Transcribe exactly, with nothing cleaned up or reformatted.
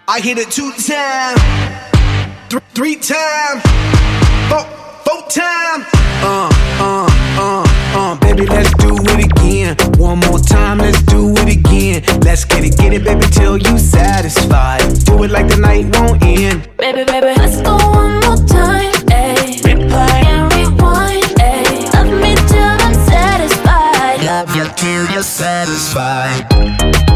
I hit it two times, th- three times, four, four times. Uh, uh, uh, uh, baby, let's do it again. One more time, let's do it again. Let's get it, get it, baby, till you satisfied. Do it like the night won't end. Baby, baby, let's go one more time. Ayy, replay and rewind. Ayy, love me till I'm satisfied. Love you till you're satisfied.